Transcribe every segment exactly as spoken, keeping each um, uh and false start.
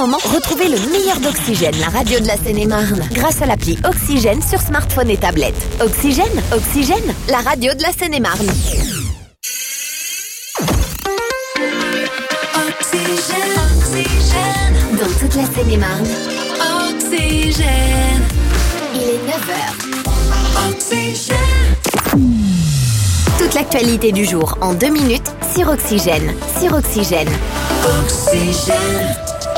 moment, retrouvez le meilleur d'Oxygène, la radio de la Seine-et-Marne, grâce à l'appli Oxygène sur smartphone et tablette. Oxygène, Oxygène, la radio de la Seine-et-Marne. Oxygène, Oxygène, dans toute la Seine-et-Marne. Oxygène, il est neuf heures. Oxygène. Toute l'actualité du jour en deux minutes sur Oxygène. Sur Oxygène. Oxygène.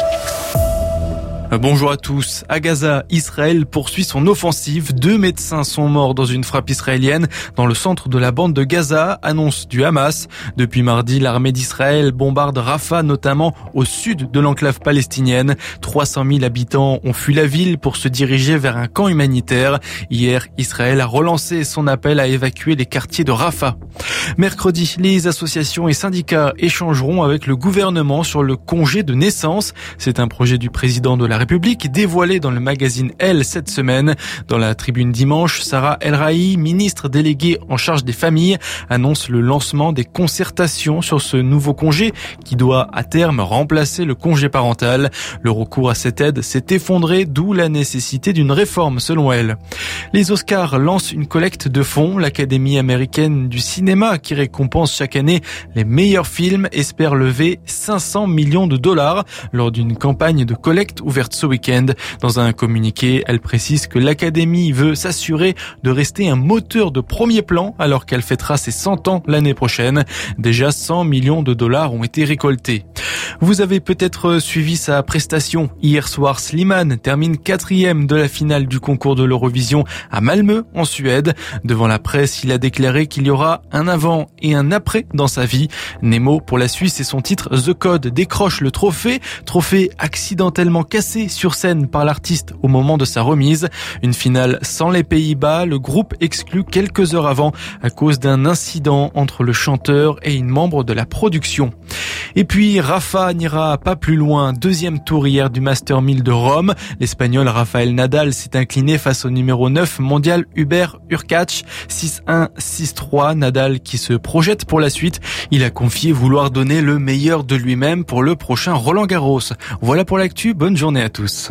Bonjour à tous. À Gaza, Israël poursuit son offensive. Deux médecins sont morts dans une frappe israélienne dans le centre de la bande de Gaza, annonce du Hamas. Depuis mardi, l'armée d'Israël bombarde Rafah, notamment au sud de l'enclave palestinienne. trois cent mille habitants ont fui la ville pour se diriger vers un camp humanitaire. Hier, Israël a relancé son appel à évacuer les quartiers de Rafah. Mercredi, les associations et syndicats échangeront avec le gouvernement sur le congé de naissance. C'est un projet du président de la République dévoilé dans le magazine Elle cette semaine. Dans la tribune dimanche, Sarah El Raï, ministre déléguée en charge des familles, annonce le lancement des concertations sur ce nouveau congé qui doit à terme remplacer le congé parental. Le recours à cette aide s'est effondré, d'où la nécessité d'une réforme selon elle. Les Oscars lancent une collecte de fonds. L'Académie américaine du cinéma, qui récompense chaque année les meilleurs films, espère lever cinq cents millions de dollars lors d'une campagne de collecte ouverte ce week-end. Dans un communiqué, elle précise que l'Académie veut s'assurer de rester un moteur de premier plan alors qu'elle fêtera ses cent ans l'année prochaine. Déjà cent millions de dollars ont été récoltés. Vous avez peut-être suivi sa prestation. Hier soir, Slimane termine quatrième de la finale du concours de l'Eurovision à Malmö, en Suède. Devant la presse, il a déclaré qu'il y aura un avant et un après dans sa vie. Nemo pour la Suisse et son titre The Code décroche le trophée. Trophée accidentellement cassé sur scène par l'artiste au moment de sa remise. Une finale sans les Pays-Bas, le groupe exclu quelques heures avant à cause d'un incident entre le chanteur et une membre de la production. Et puis Rafa n'ira pas plus loin. Deuxième tour hier du Master mille de Rome. L'Espagnol Rafael Nadal s'est incliné face au numéro neuf mondial Hubert Hurkacz. six un, six trois. Nadal qui se projette pour la suite. Il a confié vouloir donner le meilleur de lui-même pour le prochain Roland Garros. Voilà pour l'actu. Bonne journée à tous.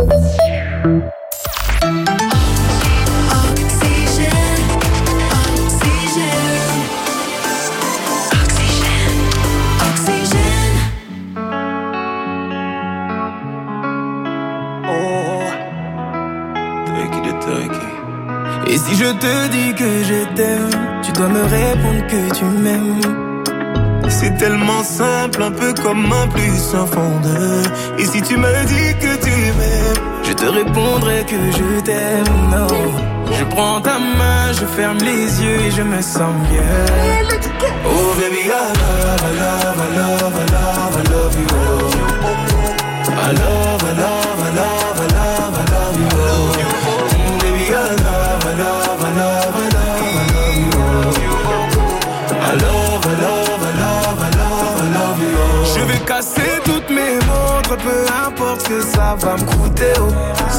Et si je te dis que je t'aime, tu dois me répondre que tu m'aimes. C'est tellement simple, un peu comme un plus un fond de. Et si tu me dis que tu m'aimes, je te répondrai que je t'aime. Non, je prends ta main, je ferme les yeux et je me sens bien. Oh baby, I love, I love, I love, I love, I love you. I love, I love, I love, I love, I love you. Mm, baby, I love, I love, I love, I love, I love you. I love, I love, I love, I love, I love you. Je vais casser toutes mes montres, peu importe ce que ça va me coûter. Oh.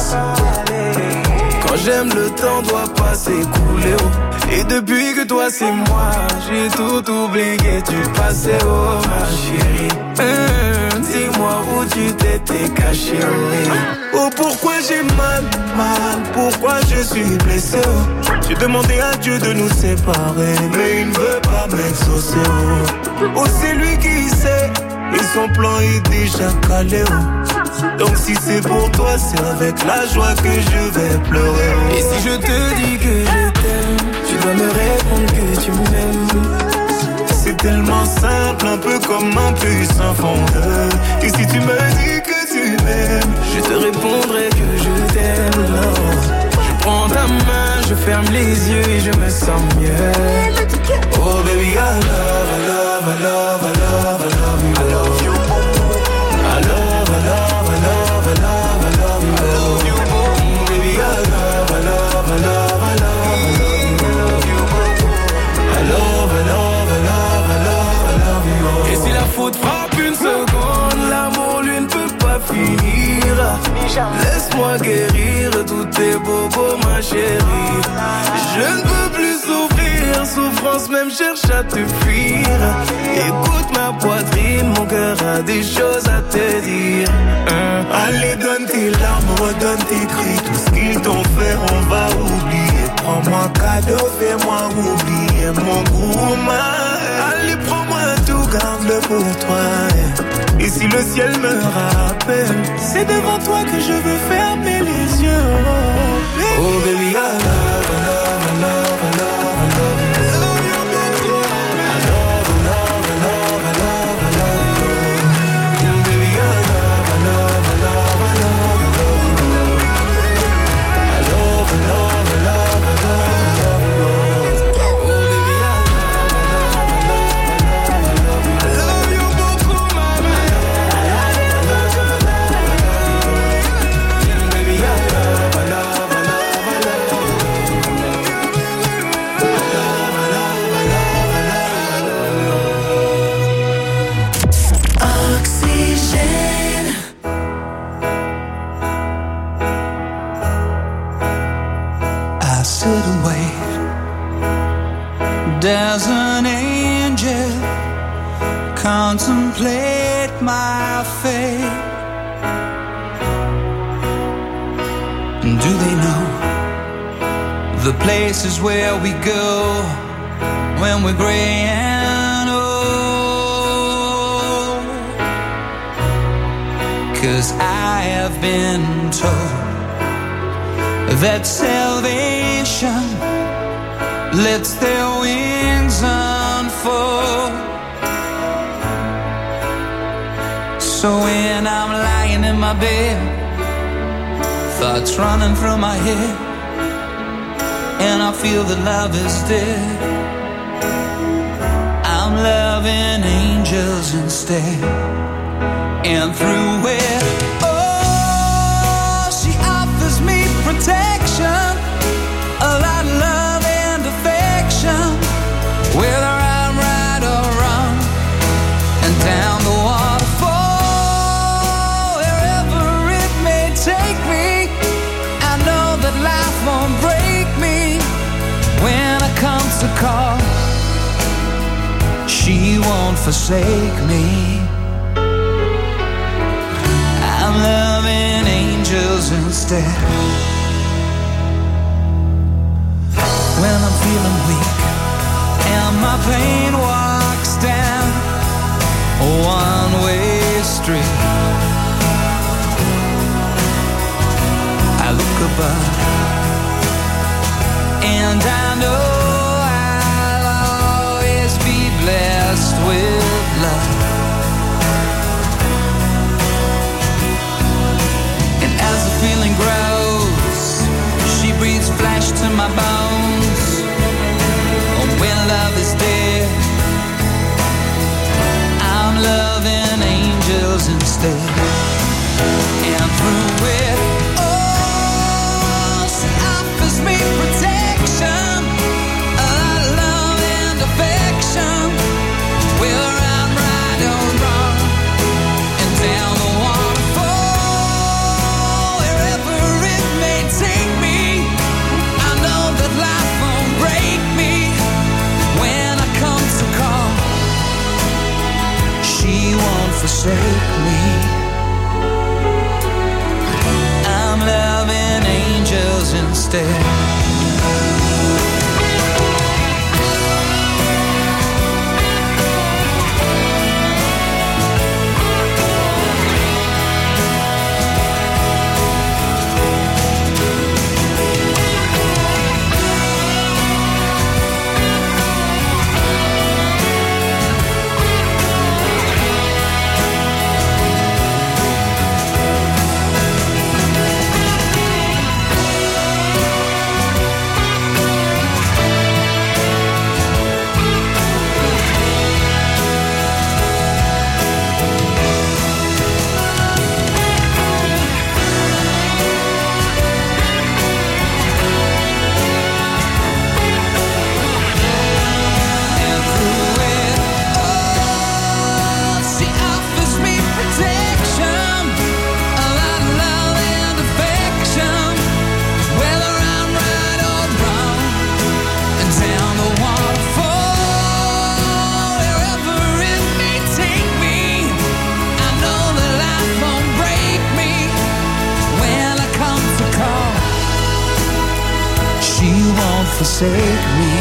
Quand j'aime, le temps doit pas s'écouler. Oh. Et depuis que toi c'est moi, j'ai tout oublié du passé. Oh ma chérie, hum, dis-moi où tu t'étais caché. Oh, oh pourquoi j'ai mal, mal, pourquoi je suis blessé. Oh. J'ai demandé à Dieu de nous séparer, mais il ne veut pas m'exaucer. Oh, oh c'est lui qui sait, et son plan est déjà calé. Oh. Donc si c'est pour toi, c'est avec la joie que je vais pleurer. Et si je te dis que je t'aime, tu dois me répondre que tu m'aimes. C'est tellement simple, un peu comme un plus un fondeur. Et si tu me dis que tu m'aimes, je te répondrai que je t'aime. Non, je prends ta main, je ferme les yeux et je me sens mieux. Oh baby, I love, I love, I love, I love, I love you. I love you. I love, I love, I love, I love, I love you. I love you. Mm, baby, I love, I love, I love, I love, you. I love, I love, I love, I love, I love you. Et si la faute frappe une seconde, l'amour lui ne peut pas finir. Laisse-moi guérir tous tes bobos, ma chérie. Je ne peux plus souffrir, souffrance même cherche à te fuir. Écoute ma poitrine, mon cœur a des choses à te dire. Hein? Allez, donne tes larmes, redonne tes cris. Tout ce qu'ils t'ont fait, on va oublier. Prends-moi cadeau, fais-moi oublier mon gourmand. Allez, prends-moi tout, garde-le pour toi. Et si le ciel me rappelle, c'est devant toi que je veux fermer les yeux. Oh baby, oh, baby I love, I love, I love, I love, I love. There's an angel contemplate my fate. And do they know the places where we go when we're gray and old? 'Cause I have been told that salvation lets their wings unfold. So when I'm lying in my bed, thoughts running through my head, and I feel that love is dead, I'm loving angels instead. And through it, oh, she offers me protection, a lot of love, whether I'm right or wrong, and down the waterfall, wherever it may take me, I know that life won't break me when it comes to call. She won't forsake me. I'm loving angels instead. When I'm feeling weak and my pain walks down a one-way street, I look above and I know I'll always be blessed with love. And as the feeling grows, she breathes flesh to my bones. When love is dead, I'm loving angels instead. And through it, oh, she offers me protection, a lot of love and affection, whether I'm right or wrong, and down the waterfall, wherever it may take me, I know that life won't break me when I come to call. She won't forsake me. I'm loving angels instead. forsake me.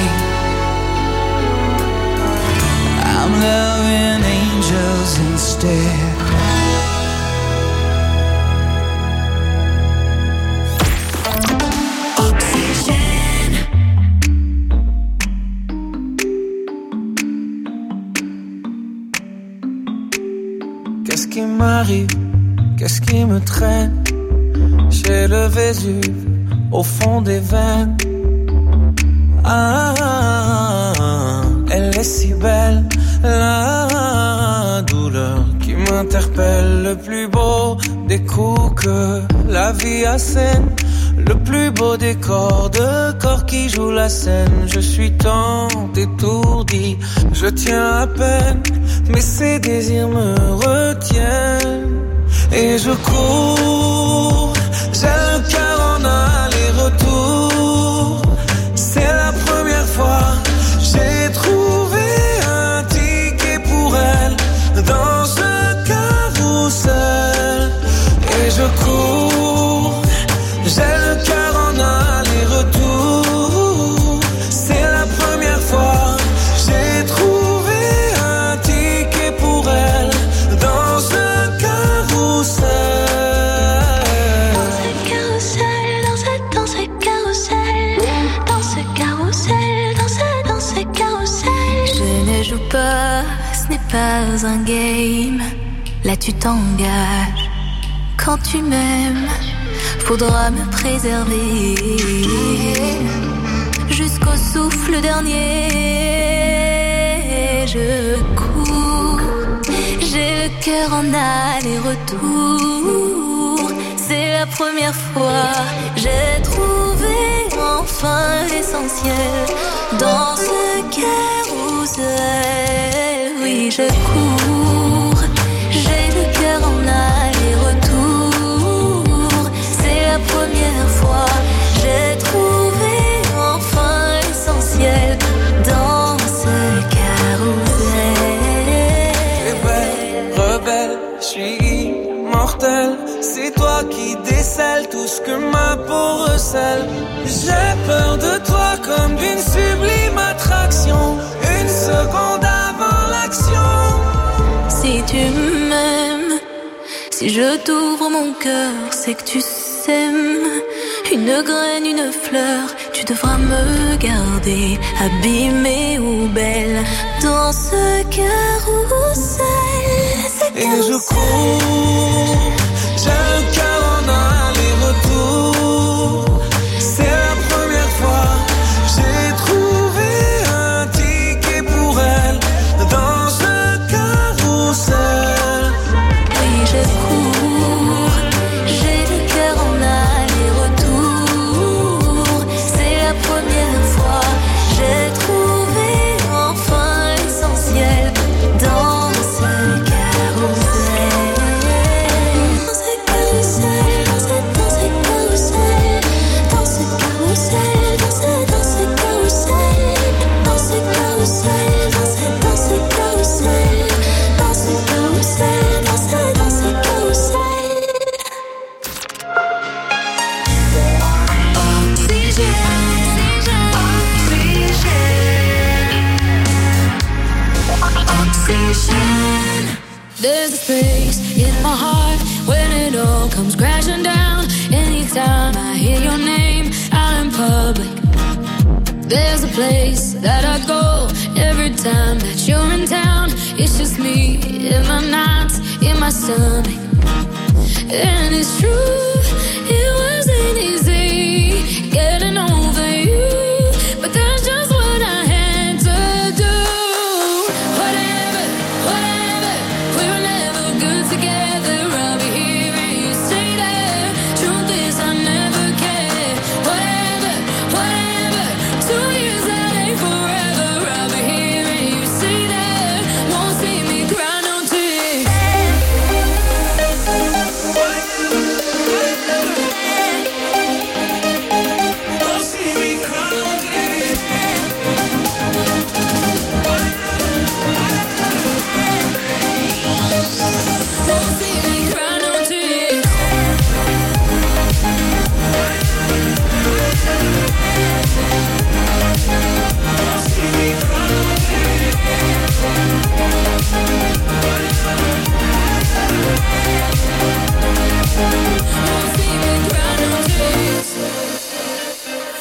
I'm loving angels instead. Qu'est-ce qui m'arrive? Qu'est-ce qui me traîne? J'ai le Vésuve au fond des veines. Ah, elle est si belle, la douleur qui m'interpelle. Le plus beau des coups que la vie assène, le plus beau des corps de corps qui jouent la scène. Je suis tant étourdi, je tiens à peine, mais ces désirs me retiennent. Et je cours, j'ai le cœur en aller-retour. C'est la première fois, j'ai trouvé un ticket pour elle dans ce carrousel. Et je cours, j'ai le cœur en aller-retour. C'est la première fois, j'ai trouvé un ticket pour elle dans ce pas, ce n'est pas un game. Là tu t'engages. Quand tu m'aimes, faudra me préserver jusqu'au souffle dernier. Je cours, j'ai le cœur en aller-retour. C'est la première fois, j'ai trouvé enfin l'essentiel dans ce carrousel. Oui, je cours, j'ai le cœur en aller-retour. C'est la première fois, j'ai trouvé enfin l'essentiel dans ce carrousel. T'es belle, rebelle, je suis immortel. C'est toi qui décèles tout ce que ma peau recèle. J'ai peur de toi comme d'une sublime attraction, une seconde avant l'action. Si tu m'aimes, si je t'ouvre mon cœur, c'est que tu s'aimes. Une graine, une fleur, tu devras me garder, abîmée ou belle, dans ce carrousel. Et je cours, j'ai le cœur en aller-retour. C'est la première fois, j'ai trouvé un ticket pour elle dans ce carrousel. Oui, je cours, j'ai le cœur en aller-retour. C'est la première fois, j'ai trouvé enfin l'essentiel dans ce carrousel. Dans ce carrousel, dans ce, dans ce carrousel, dans ce carrousel, dans ce, dans ce carrousel, dans ce carrousel, dans ce, dans ce carrousel, dans ce carrousel, dans ce, dans ce carrousel. There's a space in my heart when it all comes crashing down. Anytime I hear your name out in public, there's a place that I go every time that you're in town. It's just me in my nights, in my stomach. And it's true, it wasn't easy getting over you, but that's just what I had to do. Whatever, whatever, we were never good together. I'll be here and you stay there. Truth is I never cared. Whatever, whatever, two years that ain't forever. I'll be here and you stay there. Won't see me cry no tears.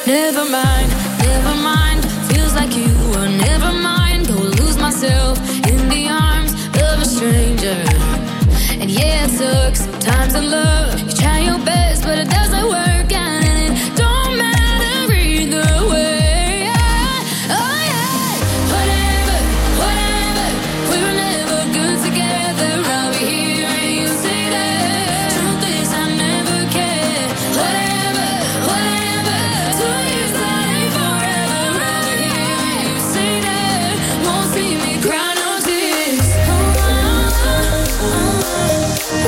Never mind, never mind. Feels like you were never mind. Go lose myself in the arms of a stranger. And yeah, it sucks sometimes in love. You try your best, but it doesn't work, and it don't matter either way. Oh yeah, whatever, whatever. We were never good together. I'll be here and you say that. Truth is, I never cared. Whatever, whatever. Two years that ain't forever. I'll be here and you say that. Won't see me cry no tears. Oh, oh, oh, oh.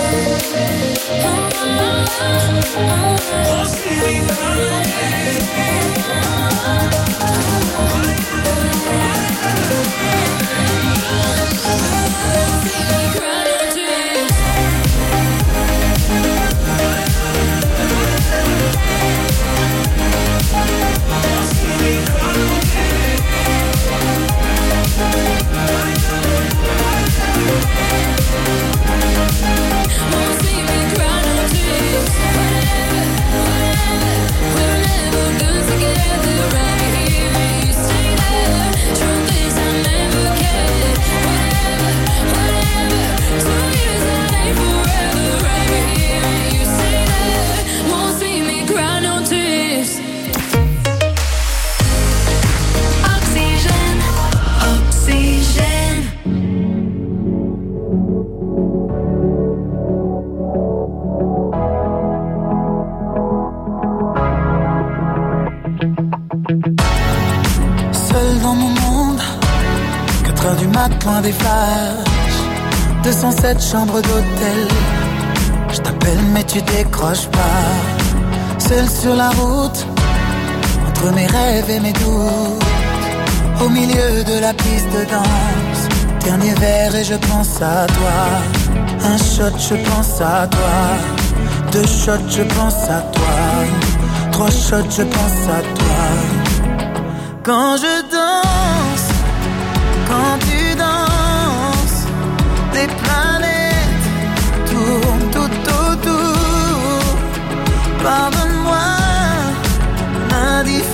Loin des flashs, deux cent sept chambres d'hôtel. Je t'appelle mais tu décroches pas. Seul sur la route, entre mes rêves et mes doutes, au milieu de la piste de danse. Dernier verre et je pense à toi. Un shot, je pense à toi. Deux shots, je pense à toi. Trois shots, je pense à toi. Quand je danse, quand tu danses, les planètes tournent tout autour. Pardonne-moi l'indifférence.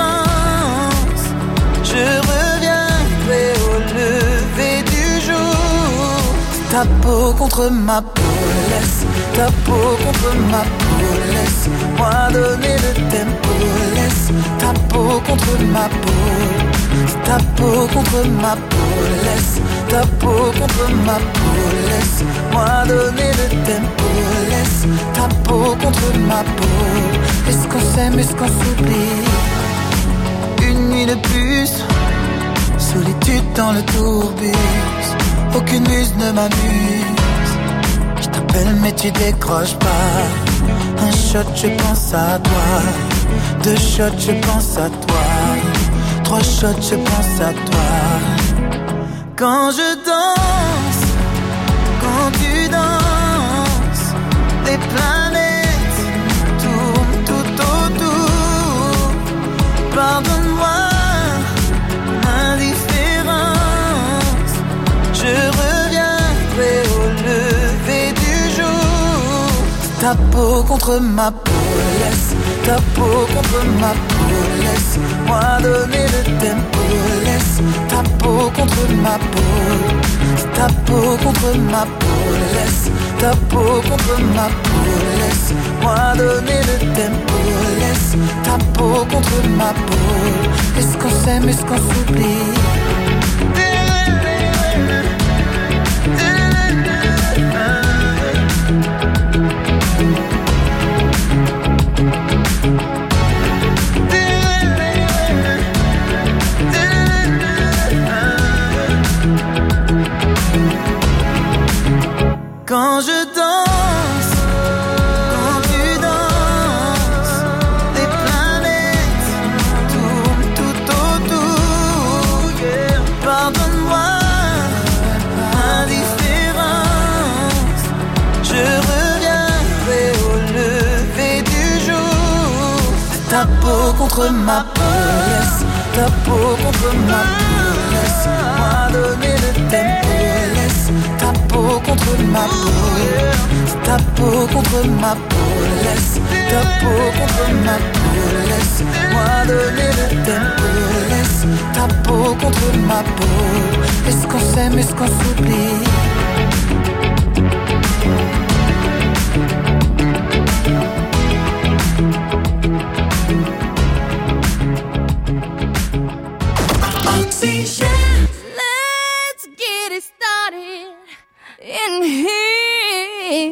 Je reviendrai au lever du jour. Ta peau contre ma peau, laisse ta peau contre ma peau, laisse-moi donner le tempo. Laisse ta peau contre ma peau, ta peau contre ma peau, laisse ta peau contre ma peau, laisse-moi donner le tempo. Laisse ta peau contre ma peau. Est-ce qu'on s'aime, est-ce qu'on s'oublie? Une nuit de plus, solitude dans le tourbus. Aucune muse ne m'amuse. Je t'appelle mais tu décroches pas. Un shot, je pense à toi. Deux shots, je pense à toi. Trois shots, je pense à toi. Quand je danse, quand tu danses, les planètes tournent tout autour. Pardonne-moi l'indifférence. Je reviendrai au lever du jour. Ta peau contre ma peau, laisse ta peau contre ma peau, laisse-moi donner le tempo. Laisse ta peau contre ma peau, ta peau contre ma peau, laisse ta peau contre ma peau, laisse-moi donner le tempo. Laisse ta peau contre ma peau. Est-ce qu'on s'aime, est-ce qu'on s'oublie? Quand je danse, quand tu danses, les planètes tournent tout autour. Yeah. Pardonne-moi l'indifférence. Je reviendrai au lever du jour. Ta peau contre ma peau, laisse ta peau contre ma peau, laisse-moi donner le tempo. Laisse ta peau contre ma peau, ta peau contre ma peau, laisse ta peau contre ma peau, laisse contre ma peau. Est-ce qu'on s'aime, est-ce qu'on s'oublie? Let's get it started in here.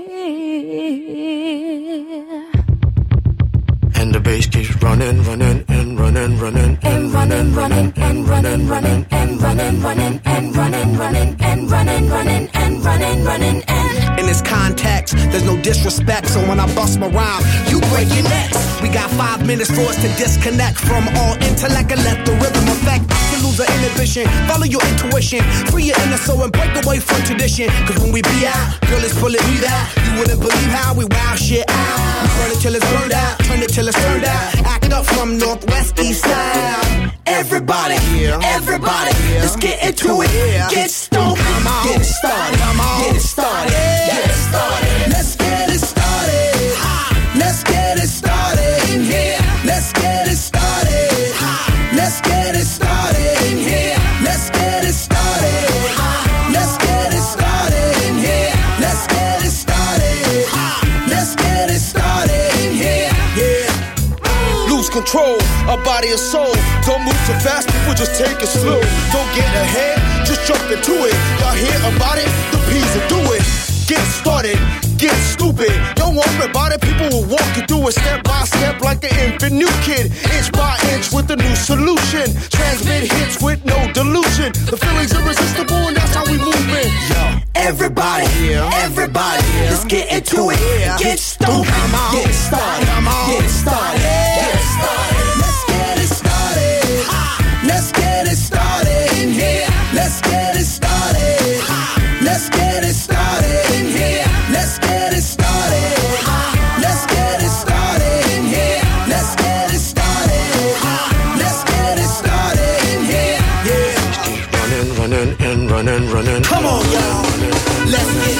And the bass keeps running, running, and running, running, and running, running, and running, running, and running, running, and running, running, and running, running, and running, running, and. In this context, there's no disrespect, so when I bust my rhyme, you break your necks. We got five minutes for us to disconnect from all intellect and let the rhythm affect. To lose the inhibition, follow your intuition, free your inner soul and break away from tradition. Cause when we be out, girl, it's pulling me out. You wouldn't believe how we wow shit out. We burn it till it's burned out, turn it till it's turned out. Act up from northwest, east side. Everybody, everybody, let's get into it. Get stoked, get it started, get it started, get it started. Let's get it started. Let's get it started in here. Let's get it started. Let's get it started in here. Let's get it started. Let's get it started in here. Let's get it started. Let's get it started in here. Yeah. Lose control, a body and soul. Don't move too fast, people just take it slow. Don't get ahead, just jump into it. Y'all hear about it? The P's will do it. Get started, get stupid. Don't worry about it, people will walk you through it step by step like an infant new kid. Inch by inch with a new solution. Transmit hits with no delusion. The feeling's irresistible and that's how we move it. Yo, everybody, everybody, let's get into it. Get stupid, get started, get started, get started. Let's get it started. Let's get it started in here. Let's get it started. Let's get it started in here. Let's get it started. Let's get it started in here. Let's get it started. Let's get it started in here. Yeah. Keep running, running, and running, running. Come on, y'all. Let's get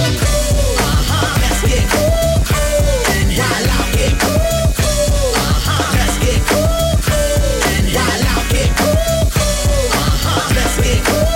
uh-huh. Let's get and while I get uh-huh. Let's get and while I get uh-huh. Let's get.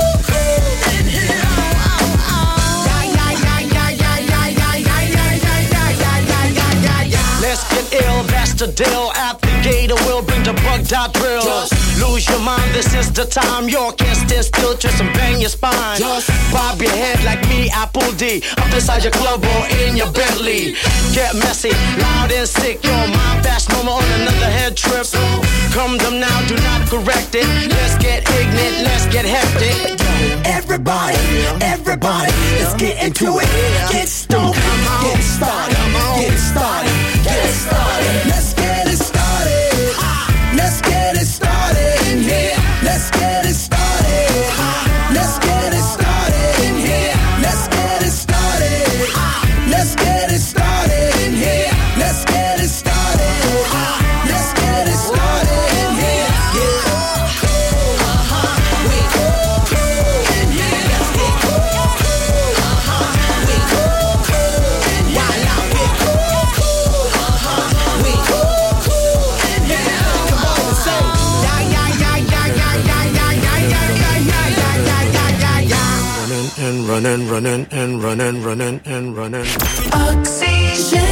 Let's get ill, that's the deal. Applicator will bring the bugged out drills. Just lose your mind, this is the time. You can't stand still, twist and bang your spine. Just bob your head like me, Apple D. Up inside your club or in your Bentley. Get messy, loud and sick. Your mind fast, mama on another head trip. So come them now, do not correct it. Let's get ignorant, let's get hectic. Everybody, everybody, let's get into it. Get stoked, get started, get started, get started. Let's get it started. Let's get it started in here. Let's get it started. Let's get it started in here. Let's get it started. Let's get it started in here. Let's get it started. Let's get it started in here. Yeah. Uh-huh. We in here. Let's get uh-huh. We and while I get uh-huh. We in here. Come on, say yeah yeah yeah yeah yeah yeah yeah yeah yeah yeah yeah yeah yeah yeah. And running, running, and running, running, and running. Oxygen.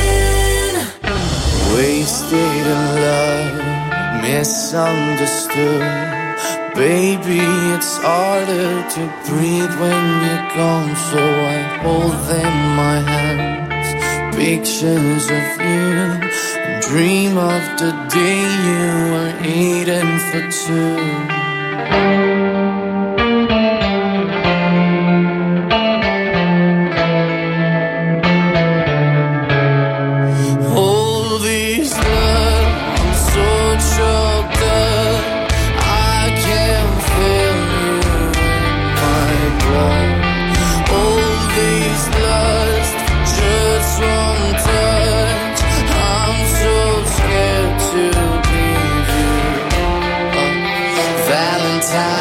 Wasted in love, misunderstood. Baby, it's harder to breathe when you're gone, so I hold them in my hands. Pictures of you, and dream of the day you were eating for two. Valentine.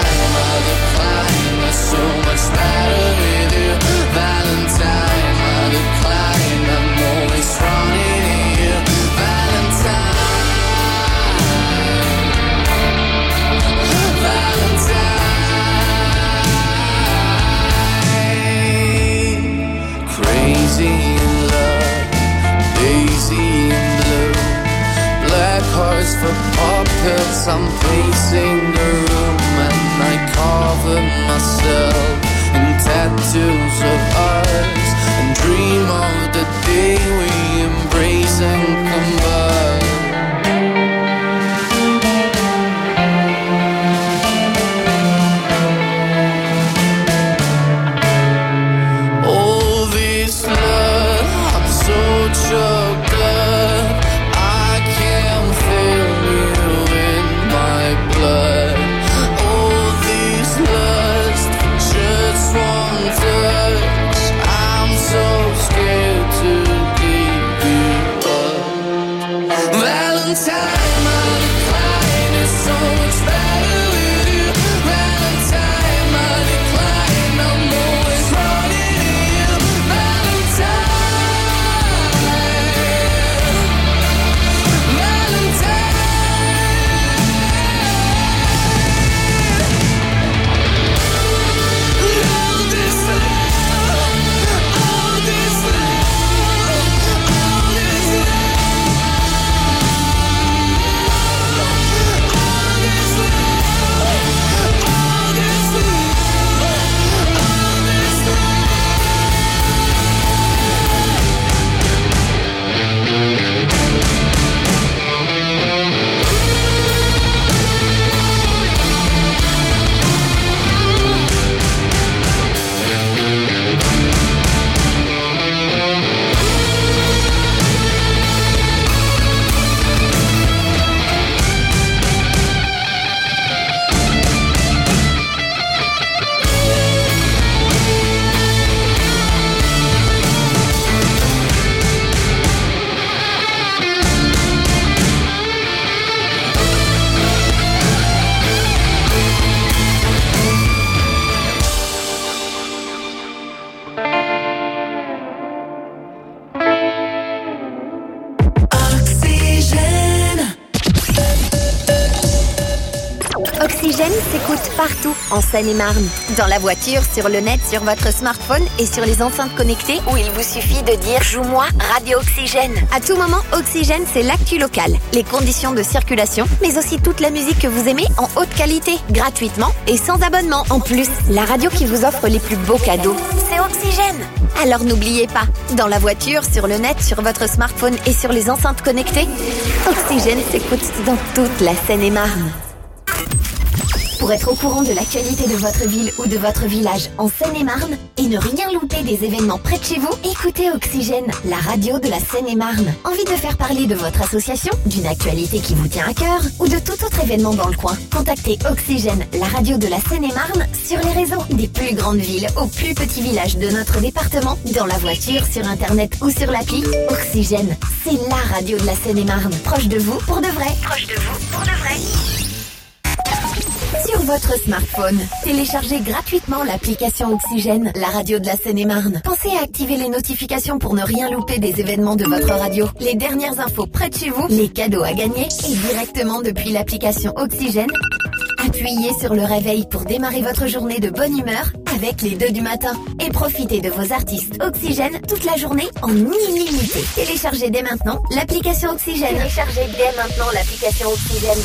puppets, I'm pacing the room and I cover myself in tattoos of ours and dream of the day we embrace and combine. All this love, I'm so choked up, I can feel you in my blood. All this lust, just one touch, I'm so scared to give you up. Valentine, my decline is so much better with you. Valentine, my decline, I'm always running to you. Valentine, Valentine. All this love, all this love, all this Oxygène s'écoute partout en Seine-et-Marne. Dans la voiture, sur le net, sur votre smartphone et sur les enceintes connectées où il vous suffit de dire « Joue-moi Radio Oxygène ». À tout moment, Oxygène, c'est l'actu locale, les conditions de circulation, mais aussi toute la musique que vous aimez en haute qualité, gratuitement et sans abonnement. En plus, la radio qui vous offre les plus beaux cadeaux, c'est Oxygène. Alors n'oubliez pas, dans la voiture, sur le net, sur votre smartphone et sur les enceintes connectées, Oxygène s'écoute dans toute la Seine-et-Marne. Pour être au courant de l'actualité de votre ville ou de votre village en Seine-et-Marne et ne rien louper des événements près de chez vous, écoutez Oxygène, la radio de la Seine-et-Marne. Envie de faire parler de votre association, d'une actualité qui vous tient à cœur ou de tout autre événement dans le coin? Contactez Oxygène, la radio de la Seine-et-Marne, sur les réseaux des plus grandes villes aux plus petits villages de notre département, dans la voiture, sur internet ou sur l'appli. Oxygène, c'est la radio de la Seine-et-Marne, proche de vous pour de vrai. Proche de vous pour de vrai. Sur votre smartphone, téléchargez gratuitement l'application Oxygène, la radio de la Seine-et-Marne. Pensez à activer les notifications pour ne rien louper des événements de votre radio, les dernières infos près de chez vous, les cadeaux à gagner et directement depuis l'application Oxygène. Appuyez sur le réveil pour démarrer votre journée de bonne humeur avec les deux du matin et profitez de vos artistes Oxygène toute la journée en illimité. Téléchargez dès maintenant l'application Oxygène. Téléchargez dès maintenant l'application Oxygène.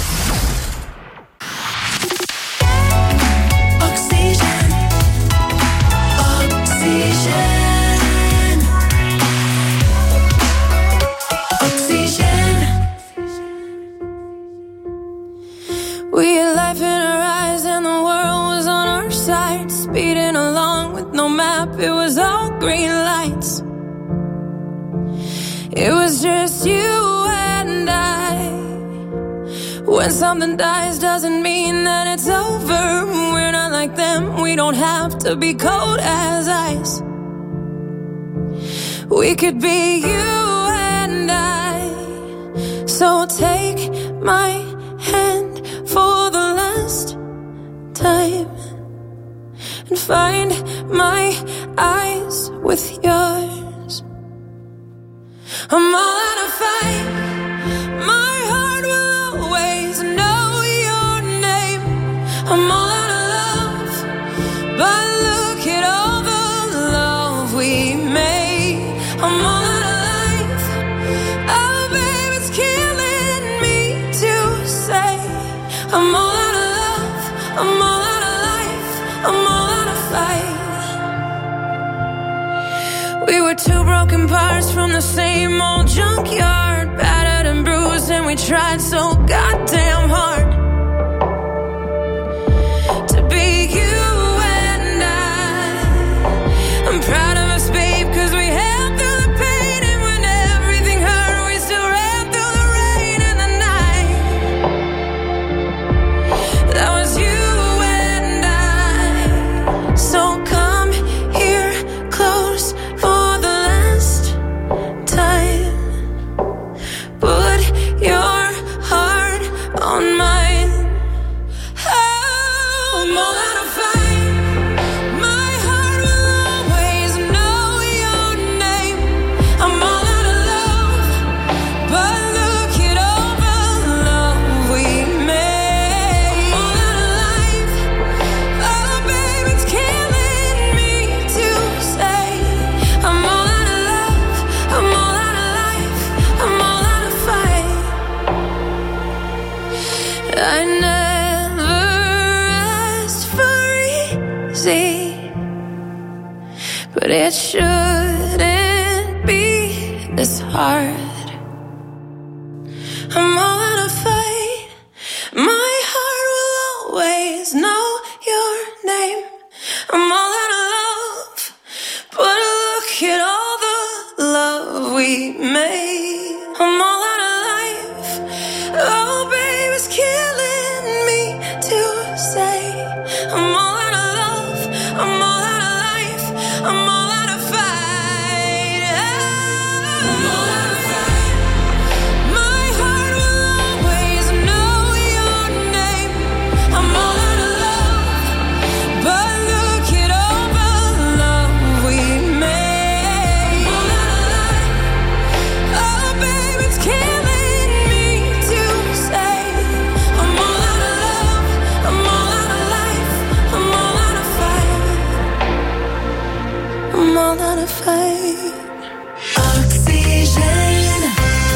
We had life in our eyes and the world was on our side. Speeding along with no map, it was all green lights. It was just you and I. When something dies doesn't mean that it's over. We're not like them, we don't have to be cold as ice. We could be you and I. So take my hand for the last time and find my eyes with yours. I'm all out of fight. My heart will always know your name. I'm all out of love, but look at all the love we made. I'm all out of life. Oh, babe, it's killing me to broken parts from the same old junkyard, battered and bruised, and we tried so goddamn hard to be you and I. I'm proud of us, babe, cause we held through the pain, and when everything hurt, we still ran through the rain and the night. That was you and I. So come here close for the last time. Put your heart on mine. Oh, I'm all out of fight. My heart will always know your name. I'm all out of love, but look at all the love we made. I'm all out of life. Oh, babe, it's killing me to say. I'm all out of love. I'm all out of life. I'm all out of fight. I never asked for easy, but it shouldn't be this hard. I'm all out of fight. My heart will always know your name. I'm all out of love, but look at all the love we made. I'm all out of life. Oh, babe, it's killing me to say. I'm all out of love. I'm all out of life. I'm all out of fight. I'm all out of fight. My heart will always know your name. I'm all out of love, but look at all the love we made. I'm all out of life. Oh, babe, it's killing me to say. I'm all out of love. I'm all out of life. I'm all out of fight. I'm all out of fight. Oxygène.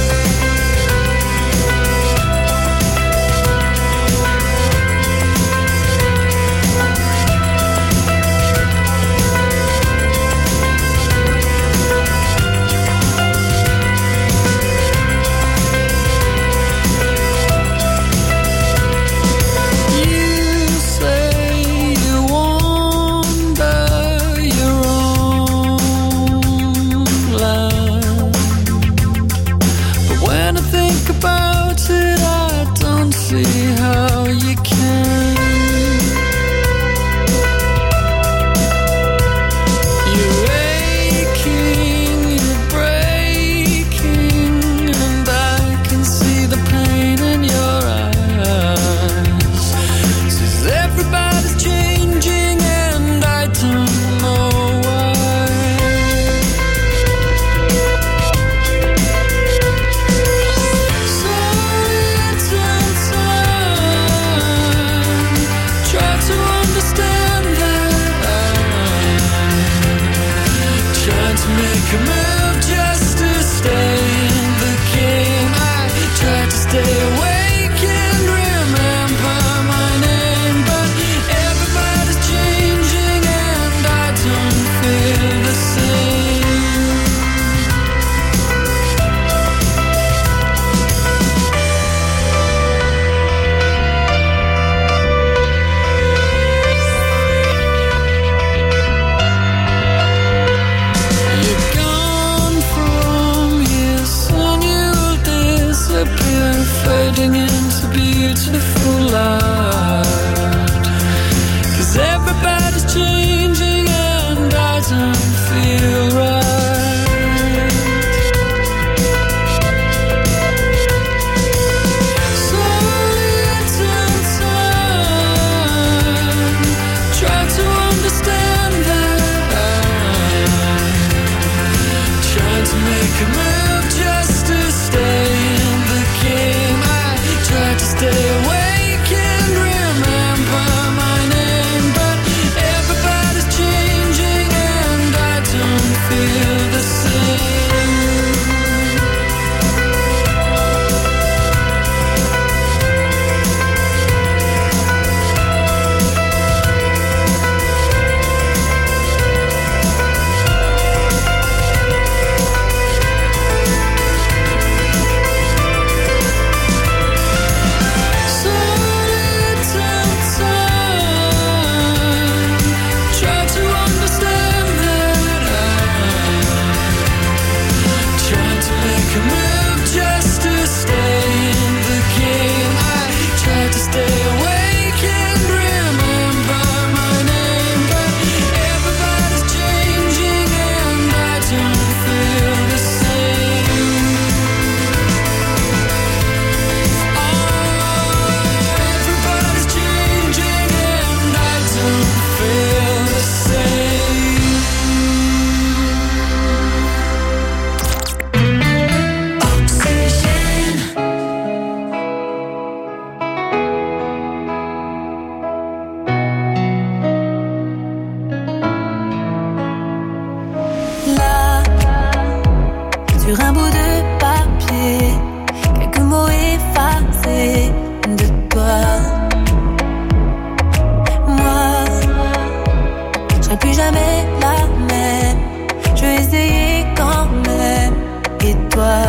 You say you wander your own land, but when I think about it, I don't see how you can. You're aching, you're breaking, and I can see the pain in your eyes. Says everybody's changing, and I don't know why. So little time, try to understand that. Trying to make a move just to stay in the game. I try to stay awake and remember my name, but everybody's changing, and I don't feel the same. You're gone from here, soon you'll disappear, fading into beautiful light. 'Cause everybody's changing, and I don't feel right. So little time, try to understand that. Trying to make a move just to stay in the game. I try to stay awake and remember my name, but everybody's changing, and I don't feel the same. sur un bout de papier, quelques mots effacés de toi. Moi, je serai plus jamais la même. Je vais essayer quand même. Et toi,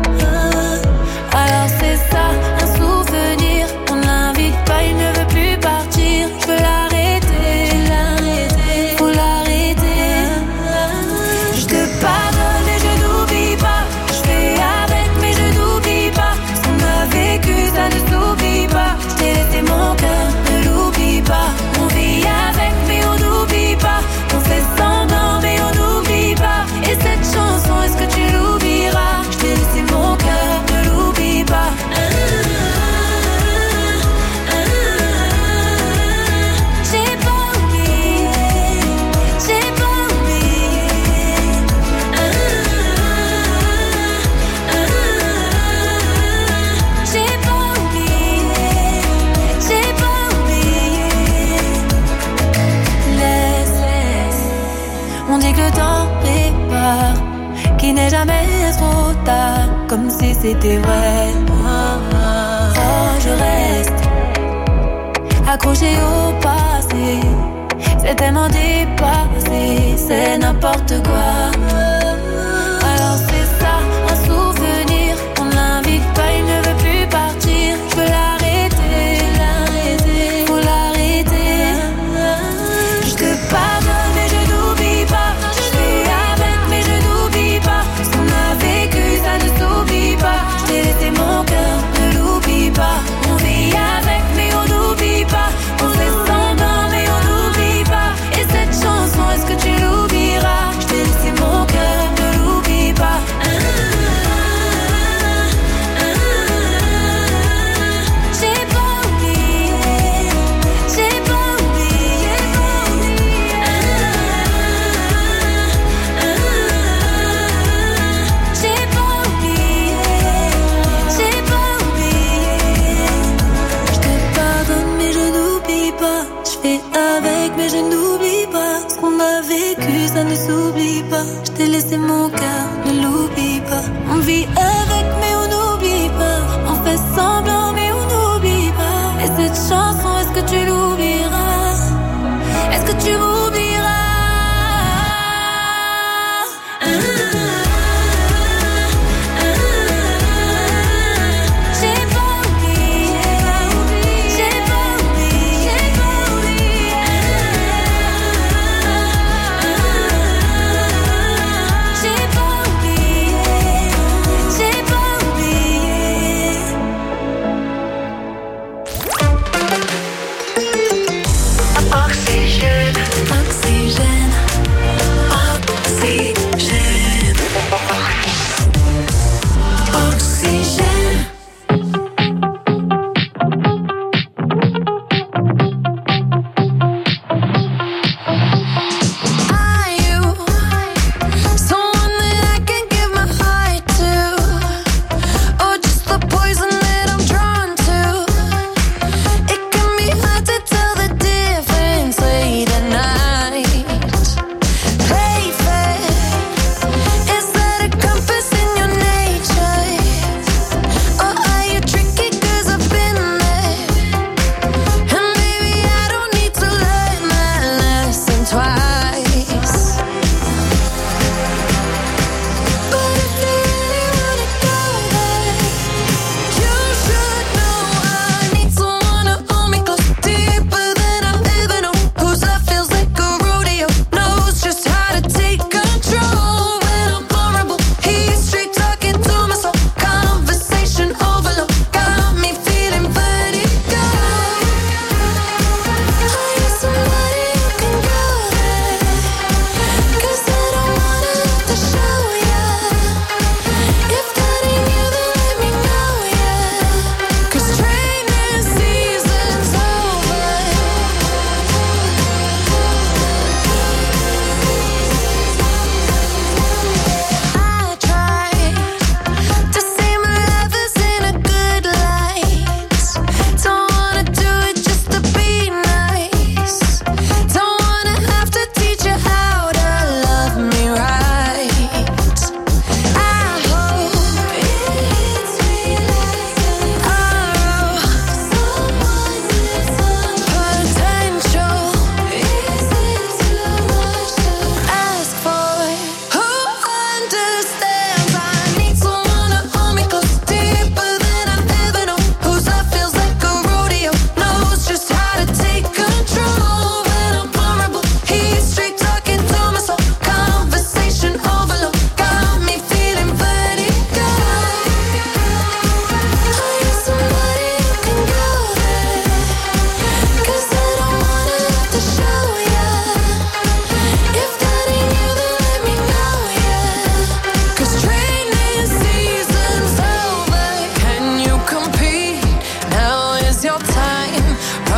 alors c'est ça, un souvenir. On l'invite pas, il ne veut plus partir. Je veux l'arrêter, l'arrêter, faut l'arrêter. Je te pardonne et je n'oublie pas. Je fais avec mais je n'oublie pas. Ce qu'on a vécu, ça ne s'oublie pas. Je t'ai laissé mon cœur, ne l'oublie pas. On vit avec mais on n'oublie pas. On fait semblant mais on n'oublie pas. Et cette chanson, est-ce que tu l'oublieras? Je t'ai laissé mon cœur, ne l'oublie pas. J'ai pas oublié, j'ai pas oublié. J'ai pas oublié, j'ai pas oublié. Laisse, laisse. On dit que le temps répare, qu'il n'est jamais trop tard, comme si c'était vrai. Oh, je reste accroché au passé, c'est tellement dépassé, c'est n'importe quoi. Alors c'est ça, un souvenir, on l'invite pas, il ne veut plus partir. Je veux l'arrêter, l'arrêter, faut l'arrêter. Je te pardonne mais je n'oublie pas. Je fais avec mais je n'oublie pas. Ce qu'on a vécu, ça ne s'oublie pas. Je t'ai laissé mon cœur, ne l'oublie pas. On vit avec mais on n'oublie pas. On fait semblant mais on n'oublie pas. Et cette chanson, est-ce que tu l'oublieras? Je t'ai laissé mon cœur, ne l'oublie pas. J'ai pas oublié, j'ai pas oublié. J'ai pas oublié, j'ai pas oublié. Je te pardonne mais je n'oublie pas. Je fais avec mais je n'oublie pas. Ce qu'on a vécu ça ne s'oublie pas. Je t'ai laissé mon cœur, ne l'oublie pas. On vit avec mais on n'oublie pas. On fait semblant mais on n'oublie pas. Et cette chanson, est-ce que tu l'oublieras? Est-ce que tu m'oublieras? J'ai pas oublié, j'ai pas oublié, j'ai pas oublié. J'ai pas oublié, j'ai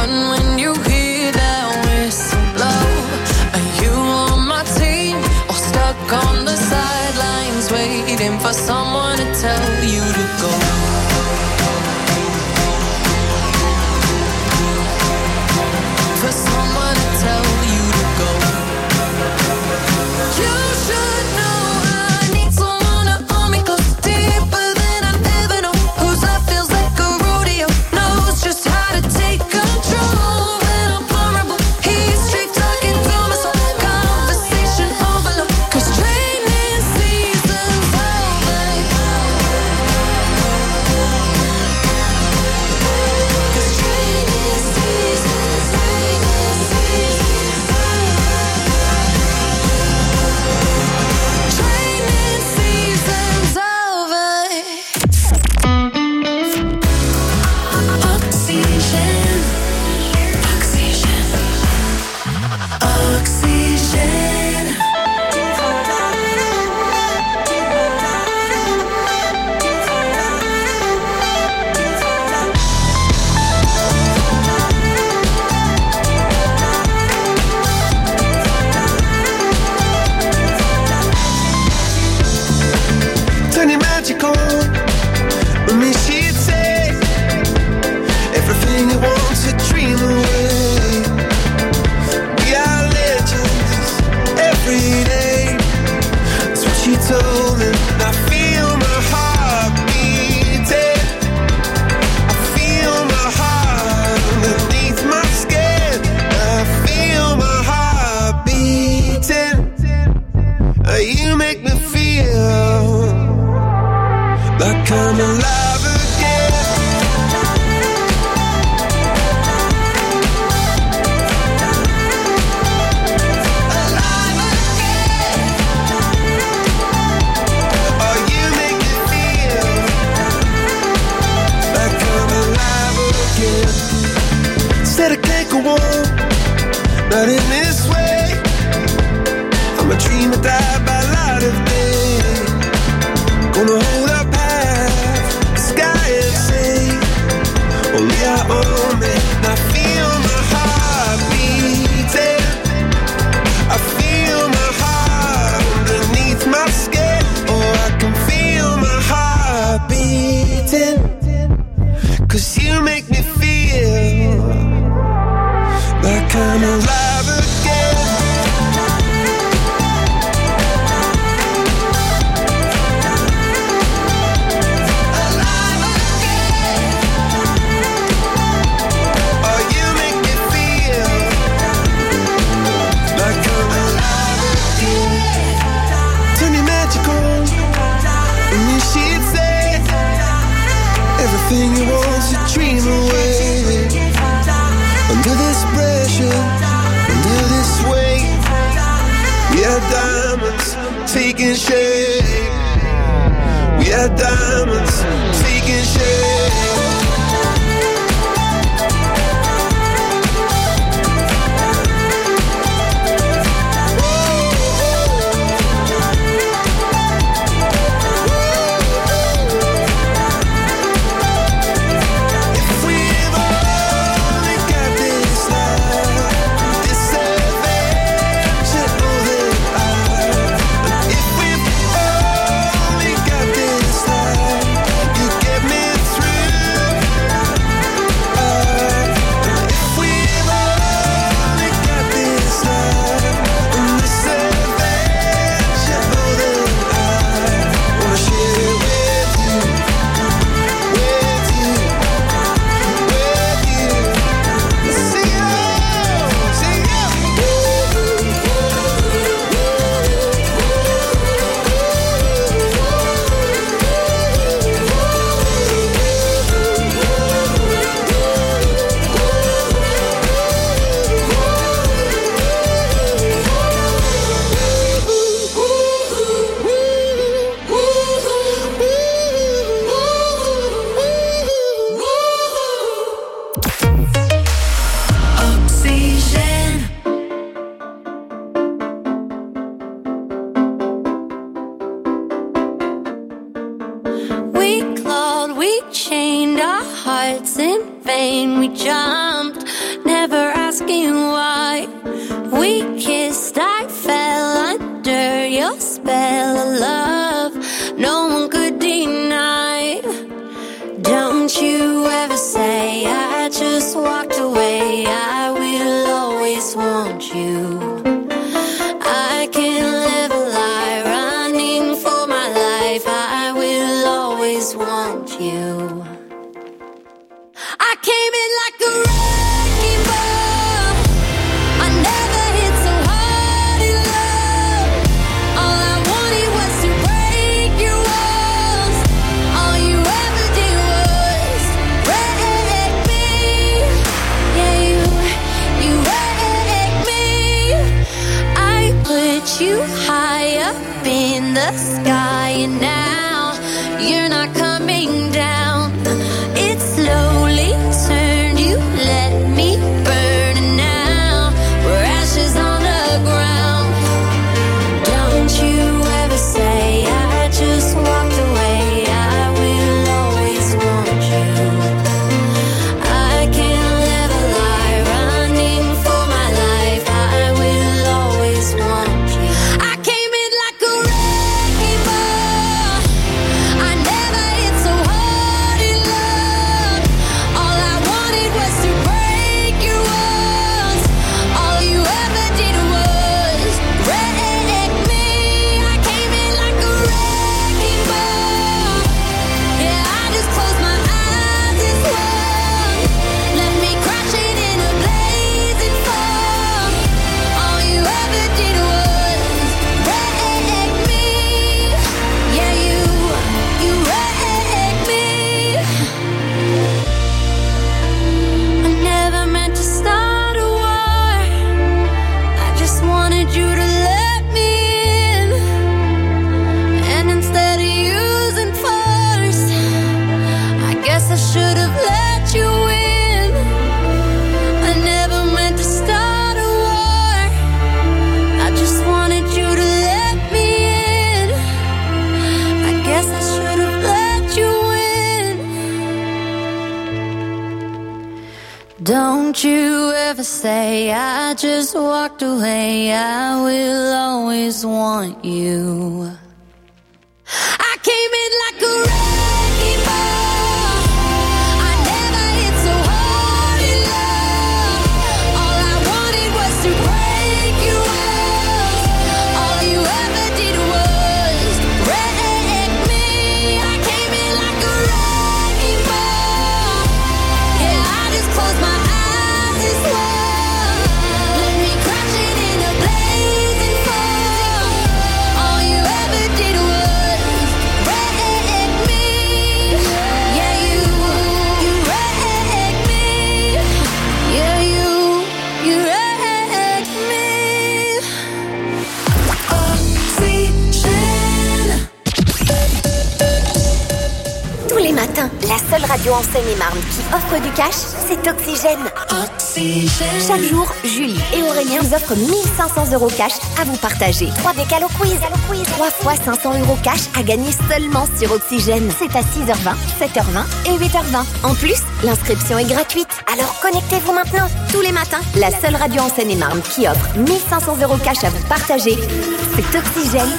run when you hear that whistle blow. Are you on my team or stuck on the sidelines waiting for someone to tell you to go? For someone to tell you to go. You should know I need someone to hold me close, deeper than I ever know. Whose love feels like a rodeo, knows just how to take control. When I'm vulnerable, he's straight talking to my soul. Conversation overload, 'cause training season's over. 'Cause training season's, training season's Training season's over. Oxygen, oxygen, oxygen. Turning magic on with me, she'd say everything you want to dream away. We are legends every day. That's what she told me. And I feel my heart beating. I feel my heart underneath my skin. I feel my heart beating. Uh, You make me feel like I'm alive again. Alive again. Oh, you make me feel like I'm alive again. Said I can't go on, not in this way. I'm a dreamer, die by light of day. Gonna hold up half the sky and say, only I own me. I feel my heart beating. I feel my heart underneath my skin. Oh, I can feel my heart beating. 'Cause you make me feel like I'm alive again. Alive again. Oh, you make me feel like I'm alive again. Turning magic on, and then she'd say everything you want to dream away. Under this pressure, under this weight, we are diamonds taking shape. We are diamonds taking shape. If we've only got this life, this adventure over life. If we've only got this life, you get me through. Uh, if we've only got this life, and this adventure over life, wanna share it with you, with you, with you. See you, see you. Oxygen. We clawed, we chained our hearts in vain. We jumped we kissed, I fell under your spell of love. No one could deny. Don't you ever say I just walked away. I will always want you. I can't live a lie, running for my life. I will always want you. I came in like a wrecking ball. I never hit so hard in love. All I wanted was to break your walls. All you ever did was wreck me. Yeah, you, you wrecked me. I put you high up in the sky, and now you're not coming down. It slowly turned, you let me burn, and now we're ashes on the ground. Don't you ever say I just walked away. I will always want you. I can't live a lie, running for my life. I will always want you. I came in like a wrecking ball. I never hit so hard in love. All I wanted was to break your walls. All you ever did was wreck me. I came in like a wrecking ball. Yeah, I just closed my eyes and swung. Let me crashing in a blazing fall. All you ever did was wreck me. Yeah, you, you wrecked me. I never meant to start a war. I just wanted you to let me in. And instead of using force, I guess I should have let you in. I never meant to start a war. I just wanted you to let me in. I guess I should have let you in. Don't you ever say I just walked away. I will always want you. I came in like a wrecking ball. I never hit so hard in love. All I wanted was to break your walls. All you ever did was wreck me. I came in like a wrecking ball. Yeah, I just closed my eyes and swung. Let me crash it in a blazing fall. All you ever did was wreck me. Yeah, you, you wrecked me. Yeah, you, you wrecked me. Oxygène. Tous les matins, la seule radio en Seine-et-Marne qui offre du cash, c'est Oxygène. Oxygène. Chaque jour, Julie et Aurélien vous offrent mille cinq cents euros cash à vous partager. trois décales au quiz. trois fois cinq cents euros cash à gagner seulement sur Oxygène. C'est à six heures vingt, sept heures vingt et huit heures vingt. En plus, l'inscription est gratuite. Alors connectez-vous maintenant. Tous les matins, la seule radio en Seine-et-Marne qui offre mille cinq cents euros cash à vous partager, c'est Oxygène.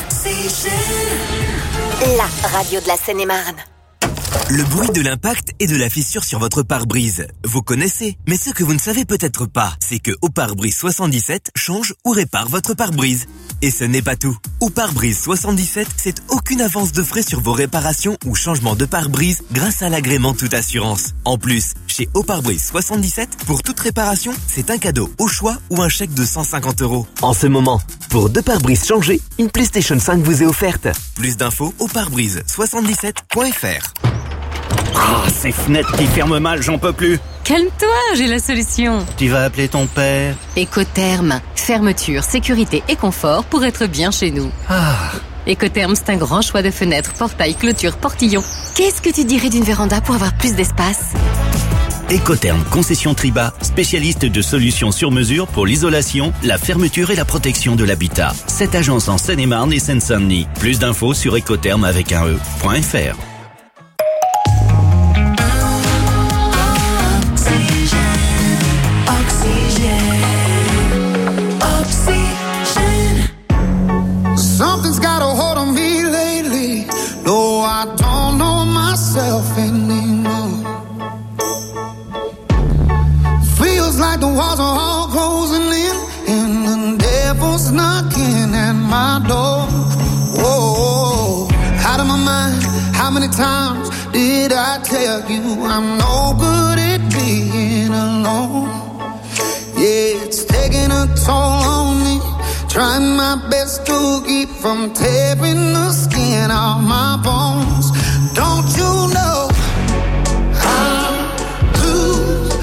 La radio de la Seine-et-Marne. Le bruit de l'impact et de la fissure sur votre pare-brise. Vous connaissez, mais ce que vous ne savez peut-être pas, c'est que Au Pare-Brise soixante-dix-sept change ou répare votre pare-brise. Et ce n'est pas tout. Au Pare-Brise soixante-dix-sept, c'est aucune avance de frais sur vos réparations ou changements de pare-brise grâce à l'agrément toute assurance. En plus, chez Au Pare-Brise soixante-dix-sept, pour toute réparation, c'est un cadeau au choix ou un chèque de cent cinquante euros. En ce moment, pour deux pare-brises changés, une PlayStation cinq vous est offerte. Plus d'infos au pare-brise soixante-dix-sept point f r. Ah, ces fenêtres qui ferment mal, j'en peux plus. Calme-toi, j'ai la solution. Tu vas appeler ton père. Écotherme. Fermeture, sécurité et confort pour être bien chez nous. Ah. Écotherme, c'est un grand choix de fenêtres, portails, clôtures, portillons. Qu'est-ce que tu dirais d'une véranda pour avoir plus d'espace ? Écotherme Concession Triba, spécialiste de solutions sur mesure pour l'isolation, la fermeture et la protection de l'habitat. Cette agence en Seine-et-Marne et Seine-Saint-Denis. Plus d'infos sur écotherme avec un e.fr. feels like the walls are all closing in, and the devil's knocking at my door. Whoa, out of my mind. How many times did I tell you I'm no good at being alone? Yeah, it's taking a toll on me, trying my best to keep from tearing the skin off my bones. Don't you know I lose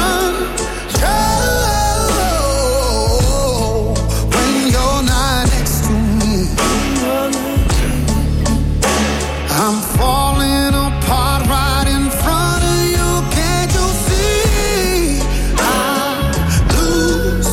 control when you're not next to me? I'm falling apart right in front of you. Can't you see? I lose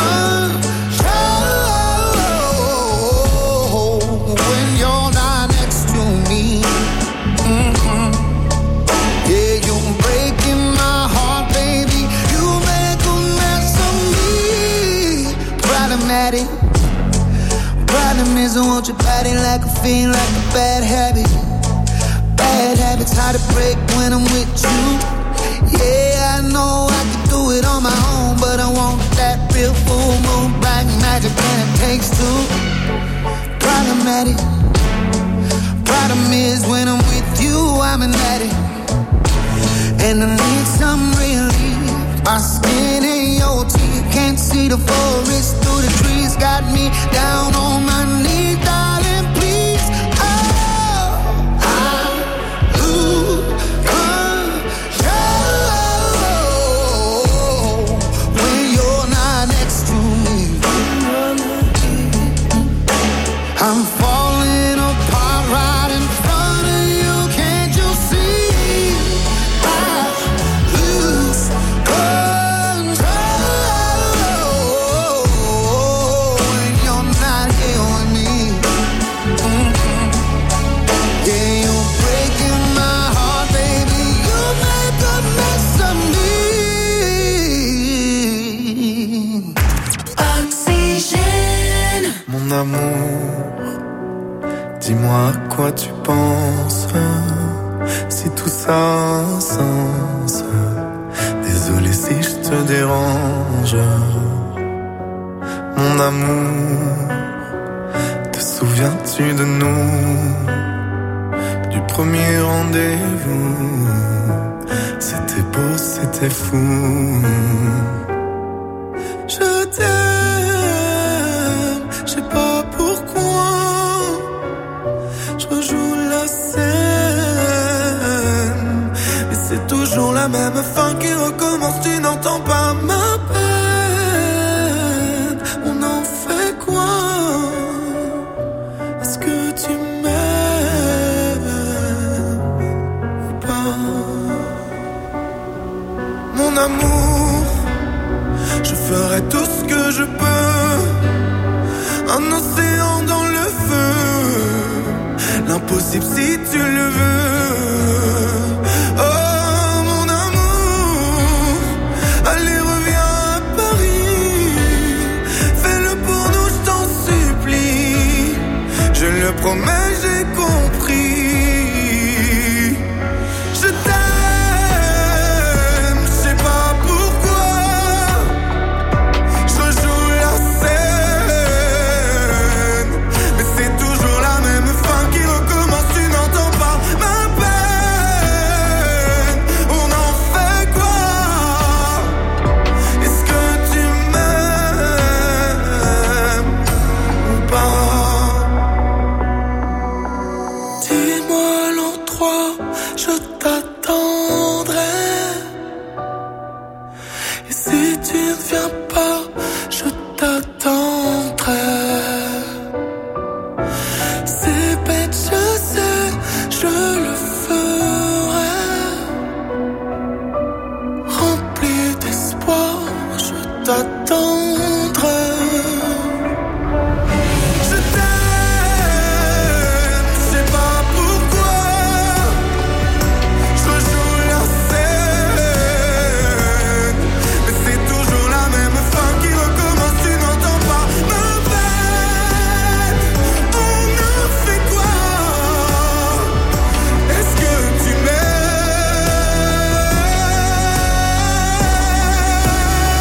control when you're not next to me. Mm-hmm. Yeah, you're breaking my heart, baby. You make a mess of me. Problematic. Problem is I want your body like a fiend, like a bad habit. Bad habits hard to break when I'm with you. Yeah, I know I can do it on my own, but I want that real full moon black magic, and it takes two. Problematic. Problem is when I'm with you, I'm an addict, and I need some relief. My skin and your teeth, can't see the forest through the trees. Got me down on my knees, darling, please. Oh, I lose control when you're not next to me. I'm falling apart right in front of you. Can't you see? I lose control when you're not here with me. Mm-hmm. Yeah, you're breaking my heart, baby. You make a mess of me. Oxygène. Mon amour, dis-moi à quoi tu penses, si tout ça a un sens. Désolé si je te dérange. Mon amour, te souviens-tu de nous, du premier rendez-vous? C'était beau, c'était fou. Je t'aime, je sais pas pourquoi. Je rejoue la scène, mais c'est toujours la même fin qui recommence. Tu n'entends pas ma peine. On en fait quoi? Est-ce que tu m'aimes ou pas? Mon amour, je ferai tout ce que je peux. Un océan dans le feu, l'impossible si tu le veux. Oh mon amour, allez reviens à Paris. Fais-le pour nous, je t'en supplie. Je le promets, j'ai compris. Je t'aime, je sais pas pourquoi. Je rejoue la scène, mais c'est toujours la même fin qui recommence. Tu n'entends pas ma peine. On en fait quoi? Est-ce que tu m'aimes ou pas? Dis-moi l'endroit, je t'attendrai. Et si tu ne viens pas, je t'attendrai. C'est bête, je sais, je le ferai. Rempli d'espoir, je t'attendrai. Je t'aime, je sais pas pourquoi. Je rejoue la scène, mais c'est toujours la même fin qui recommence. Tu n'entends pas ma peine. On en fait quoi? Est-ce que tu m'aimes?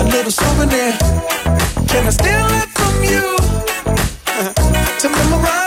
little souvenir. Can I steal it from you to memorize?